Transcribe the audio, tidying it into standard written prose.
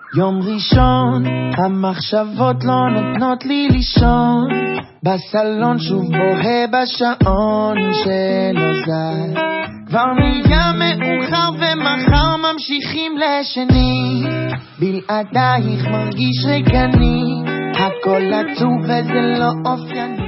יום ראשון, המחשבות לא נותנות לי לישון, בסלון שוב בוהה בשעון שלא זז, כבר נהיה מאוחר ומחר ממשיכים לשני, בלעדייך מרגיש רגעני, הכל עצוב וזה לא אופייני.